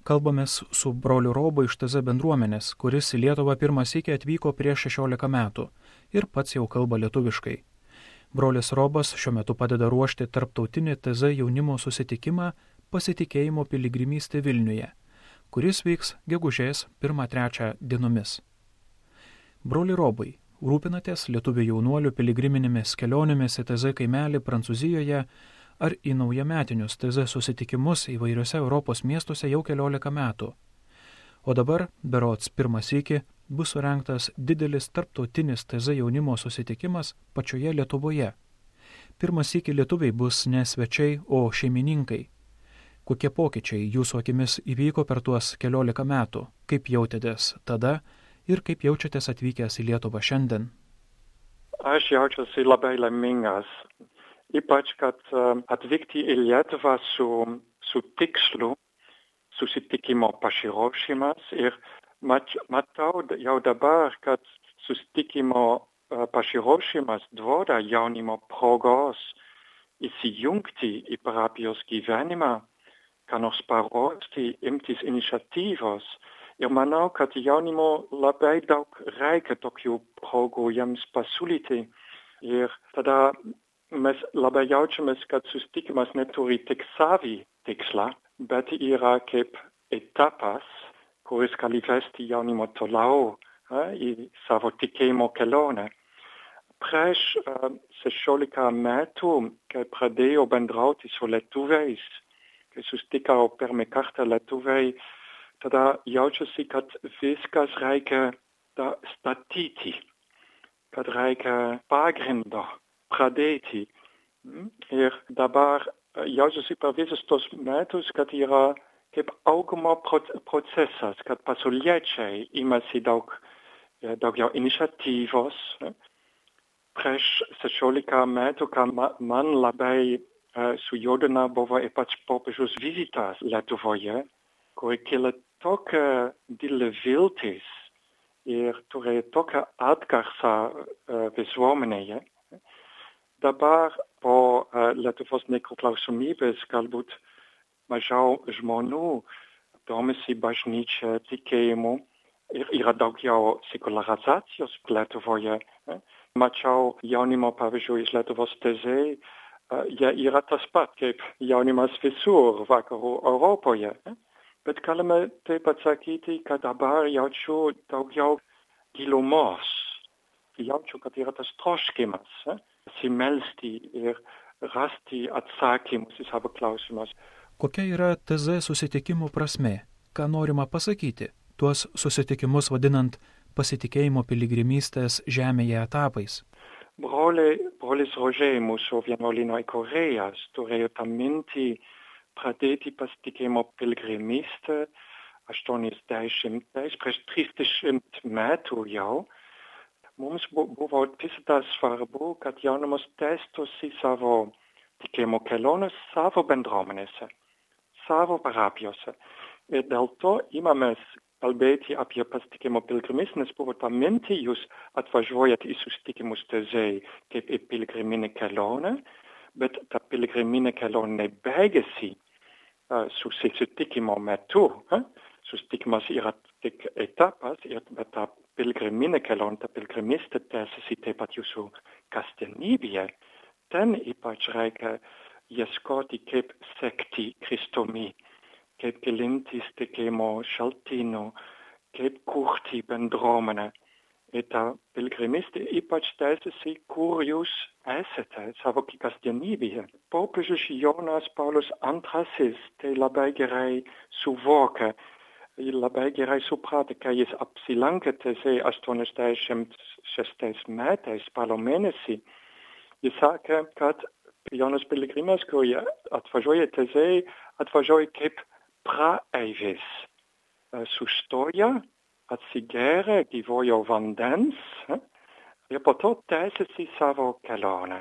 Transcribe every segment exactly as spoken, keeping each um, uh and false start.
Kalbamės su broliu Robu iš T Z bendruomenės, kuris į Lietuvą pirmą sykį atvyko prieš šešiolika metų ir pats jau kalba lietuviškai. Brolis Robas šiuo metu padeda ruošti tarptautinį T Z jaunimo susitikimą Pasitikėjimo piligrimystė Vilniuje, kuris vyks gegužės pirmą trečią dienomis. Broli Robai, rūpinatės lietuvių jaunuolių piligriminėmis kelionėmis į T Z kaimelį Prancūzijoje ar į naujametinius T Z susitikimus įvairiose Europos miestuose jau keliolika metų. O dabar, berods pirmą sykį, bus surengtas didelis tarptautinis T Z jaunimo susitikimas pačioje Lietuvoje. Pirmą sykį lietuviai bus ne svečiai, o šeimininkai. Kokie pokyčiai jūsų akimis įvyko per tuos keliolika metų? Kaip jautėtės tada ir kaip jaučiatės atvykęs į Lietuvą šiandien? Aš jaučiuosi labai laimingas. Ypač, kad uh, atvykti į Lietuvą su, su tikslu susitikimo pasiruošimas ir mat, matau jau dabar, kad susitikimo uh, pasiruošimas duoda jaunimo progos įsijungti į parapijos gyvenimą, ką nors parodyti, imtis iniciatyvos. Ir manau, kad jaunimo labai daug reikia tokių progų jiems pasiūlyti. Ir tada mes labai jaučiamės, kad susitikimas neturi tik savį tikslą, bet yra kaip etapas, kuris gali vesti jaunimo toliau uh, į savo tikėjimo kelionę. Prieš uh, šešiolika metų, kai pradėjau bendrauti su lietuviais, kai susitikau pirmą kartą lietuviai, tada jaučiuosi, kad viskas reikia statyti, kad reikia pagrindo pradėti. Ir dabar jaučiuosi per visus tos metus, kad yra kaip augimo procesas, kad pasauliečiai imasi daug, daugiau iniciatyvos. Prieš šešiolika metų, ką man labai uh, sujaudina, buvo ypač popiežiaus vizitas Lietuvoje, kuri kėlė tokia didelė viltis ir turėjo tokią atgarsą uh, visuomenėje. Dabar po uh, Lietuvos nepriklausomybės galbūt mažiau žmonių domisi bažnyčia tikėjimu ir yra daugiau sekularizacijos Lietuvoje. Mačiau jaunimo, pavyzdžiui, iš Lietuvos T Z, uh, jie yra tas pat kaip jaunimas visur vakarų Europoje. Bet galime taip atsakyti, kad dabar jaučiu daugiau gilumos. Jaučiu, kad yra tas troškimas. Eh? Simelsti ir rasti atsakymus į savo klausimus. Kokia yra T Z susitikimų prasmė? Ką norima pasakyti, tuos susitikimus vadinant pasitikėjimo piligrimystės žemėje etapais? Broliai, brolis Rožė, mūsų vienuolyno įkūrėjas, turėjo tą mintį pradėti pasitikėjimo piligrimystę aštuoniasdešimtais, prieš trisdešimt metų jau. Mums buvo visada svarbu, kad jaunimas tęstųsi savo tikėjimo keliones savo bendruomenėse, savo parapijose. Ir dėl to imamės kalbėti apie pasitikėjimo piligrimystę, nes buvo ta mintį, jūs atvažiuojat į susitikimus T Z kaip į piligriminę kelionę, bet ta piligriminė kelionė baigėsi uh, su susitikimo metu. Uh? Susitikimas yra tik etapas, bet ta piligriminė kelionė, ta piligrimystė tęsiasi taip pat jūsų kasdienybėje. Ten ypač reikia ieškoti, kaip sekti Kristumi, kaip gilintis tikėjimo šaltinių, kaip kurti bendruomenę. Ir ta piligrimystė ypač tęsiasi, kur jūs esate savo kasdienybėje. Popiežius Jonas Paulius antrasis tai labai gerai suvokia. Labai gerai suprato, kai jis apsilankė T Z aštuoniasdešimt šeštais metais spalio mėnesį. Jis sakė, kad Jonas piligrimas, kurie atvažiuoja T Z, atvažiuoja kaip praeivis. Sustoja, atsigeria gyvojo vandens ir po to tęsiasi savo kelionę.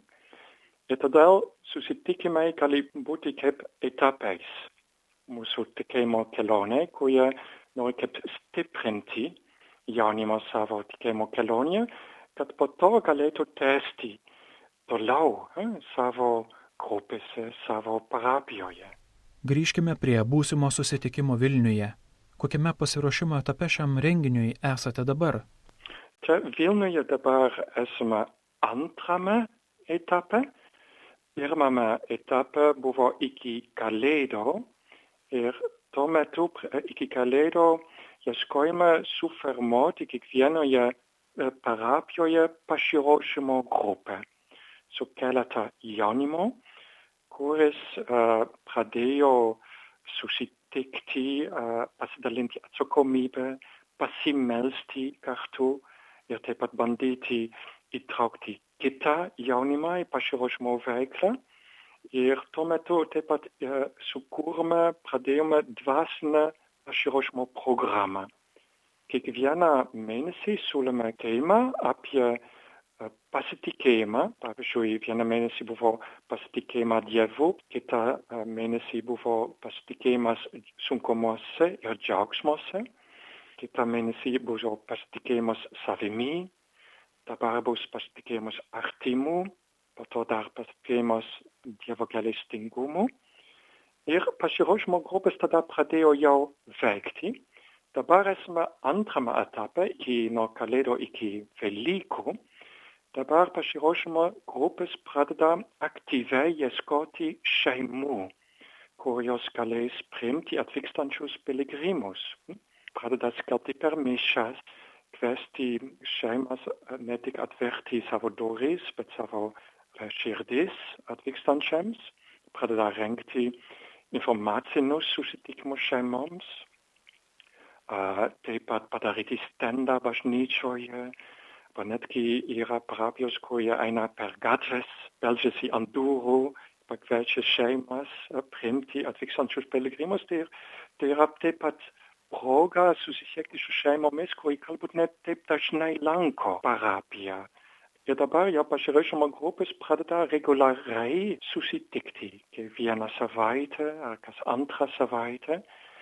Ir todėl susitikimai gali būti kaip etapais. Mūsų tikėjimo kelionė, kurie nori kaip stiprinti jaunimą savo tikėjimo kelionėje, kad po to galėtų tęsti toliau eh, savo grupėse, savo parapijoje. Grįžkime prie būsimo susitikimo Vilniuje. Kokiame pasiruošimo etape šiam renginiui esate dabar? Čia Vilniuje dabar esame antrame etape. Pirmame etape buvo iki Kalėdų ir tuo metu iki Kalėdų ieškojome suformuoti kiekvienoje parapijoje pasiruošimo grupę su keletą jaunimo, kuris uh, pradėjo susitikti, uh, pasidalinti atsakomybę, pasimelsti kartu ir taip pat bandyti įtraukti kitą jaunimą į pasiruošimo veiklą. Ir tuo metu taip pat uh, sukūrėme, pradėjome dvasinę pasiruošimo programą. Kiekvieną mėnesį siūlome temą apie pasitikėjimą. Pavyzdžiui, vieną mėnesį buvo pasitikėjimą Dievu, kitą mėnesį buvo pasitikėjimas sunkumuose ir džiaugsmuose, kitą mėnesį buvo pasitikėjimas savimi, dabar bus pasitikėjimas artimu, po to dar pasitikėjimas Dievo gailestingumu. Ir pasiruošimo grupės tada pradėjo jau veikti. Dabar esame antrame etape, iki nuo Kalėdų iki Velykų. Dabar pasiruošimo grupės pradeda aktyviai ieškoti šeimų, kur jos galės priimti atvykstančius piligrimus. Pradeda skelbti per mišias, kvesti šeimas ne tik atverti savo duris, bet savo širdis atvykstančiams. Pradeda rengti informacinius susitikimus šeimoms. Taip pat padaryti stendą bažnyčioje. Netgi yra parapijos, kurie eina per gatves, beldžiasi ant durų, pakviečia šeimas priimti atvykstančius piligrimus. Tai, tai yra taip pat proga susisiekti su šeimomis, kurie galbūt net taip dažnai lanko parapiją. Ir dabar jau pasiruošimo grupės pradeda reguliariai susitikti, kiekvieną savaitę ar kas antrą savaitę.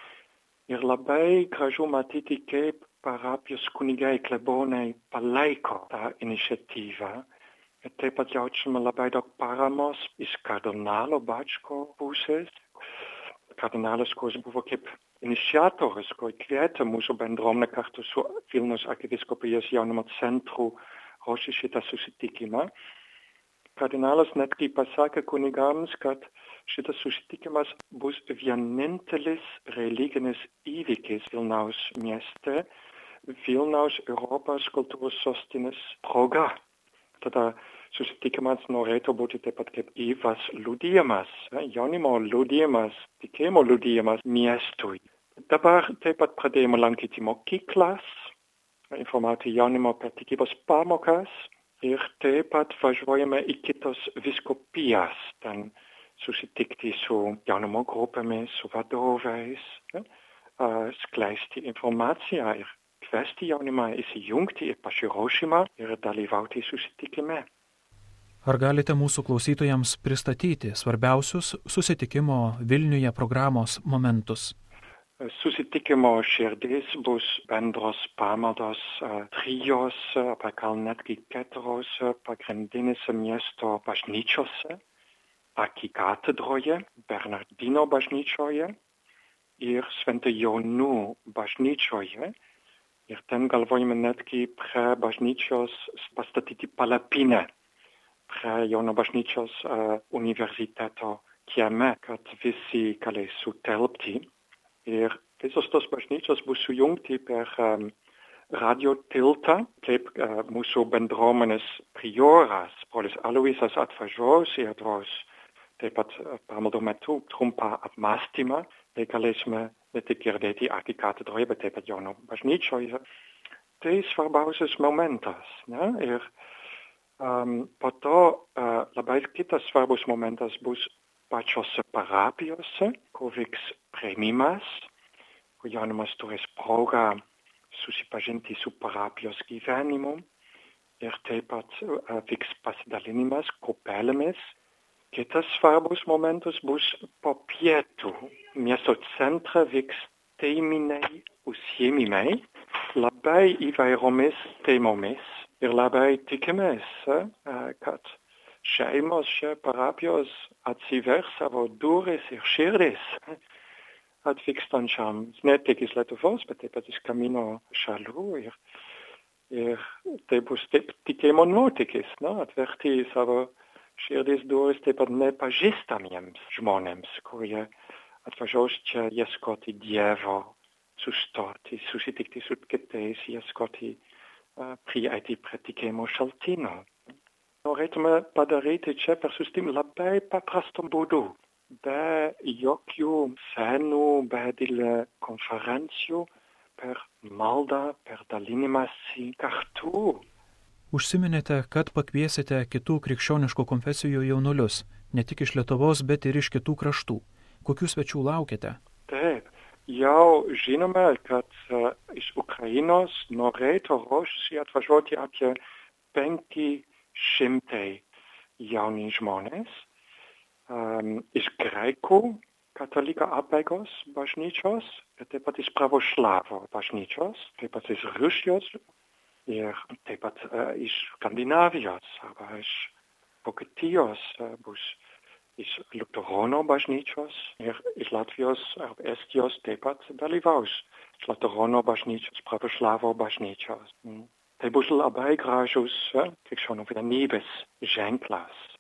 Ir labai gražu matyti, kaip parapijos kunigai, klebonai palaiko tą iniciatyvą. Ir taip pat jaučiame labai daug paramos iš kardinalo Bačko pusės. Kardinalas, kuris buvo kaip iniciatorius, kuris kvietė mūsų bendruomenę kartu su Vilniaus arkivyskupijos jaunimo centru ruošti šitą susitikimą. Kardinalas netgi pasakė kunigams, kad šitas susitikimas bus vienintelis religinis įvykis Vilniaus mieste, Vilniaus Europos kultūros sostinės proga. Tada susitikimas norėtų būti taip pat kaip gyvas liudijimas, jaunimo liudijimas, tikėjimo liudijimas miestui. Dabar taip pat pradėjome lankyti mokyklas, informuoti jaunimo per tikybos pamokas ir taip pat važiuojame į kitos vyskupijas, ten susitikti su jaunimo grupėmis, su vadovais, ja, skleisti informaciją ir kvesti jaunimą įsijungti į pasiruošimą ir dalyvauti susitikime. Ar galite mūsų klausytojams pristatyti svarbiausius susitikimo Vilniuje programos momentus? Susitikimo širdis bus bendros pamaldos trijos, arba gal netgi keturios pagrindinėse miesto bažnyčiose, arkikatedroje, Bernardino bažnyčioje ir Švento Jonų bažnyčioje. Ir ten galvojame netgi prie bažnyčios pastatyti palapinę, prie Jono bažnyčios uh, universiteto kieme, kad visi galės sutelpti. Ir visos tos bažnyčios bus sujungti per um, radio tiltą, kaip uh, mūsų bendruomenės prioras, brolis Aloisas atvažiuos ir duos taip pat pamaldų metu trumpą apmąstymą. Tai galėsime ne tik girdėti arkikatedroje, bet taip pat Jono bažnyčioje. Tai svarbiausias momentas. Ne? Ir um, po to uh, labai kitas svarbus momentas bus pačiose parapijose, kur vyks priėmimas, kur jaunimas turės progą susipažinti su parapijos gyvenimu ir taip pat uh, vyks pasidalinimas grupelėmis. Kitas svarbus momentas bus po pietų. Miesto centre vyks teminiai užsiėmimai, labai įvairiomis temomis ir labai tikimės, kad šeimos čia parapijos atsivers savo duris ir širdis atvykstančiams ne tik iš Lietuvos, bet taip pat iš kaimyno šalių. Ir, ir tai bus taip tikėjimo nuotykis, no? Atverti savo širdis duris taip pat nepažįstamiems žmonėms, kurie atvažiuos čia ieškoti Dievo, sustoti, susitikti su kitais, ieškoti, uh, prieiti prie tikėjimo šaltinio. Norėtume padaryti čia per susitikimą labai paprastam būdu, be jokių senų, be didelę konferencijų, per maldą, per dalinimąsi kartu. Užsiminėte, kad pakviesite kitų krikščioniškų konfesijų jaunuolius, ne tik iš Lietuvos, bet ir iš kitų kraštų. Kokių svečių laukiate? Taip, jau žinome, kad uh, iš Ukrainos norėtų ruošiasi atvažiuoti apie penki šimtai jauni žmonės. Um, iš Graikų katalikų apeigos bažnyčios, ir taip pat iš pravoslavų bažnyčios, taip pat iš Rusijos ir taip pat uh, iš Skandinavijos arba iš Vokietijos uh, bus iš Liuteronų bažnyčios ir iš Latvijos arba Estijos taip pat dalyvaus iš Liuteronų bažnyčios, pravoslavų bažnyčios. Mm. Tai bus labai gražus uh, krikščionių vienybės ženklas.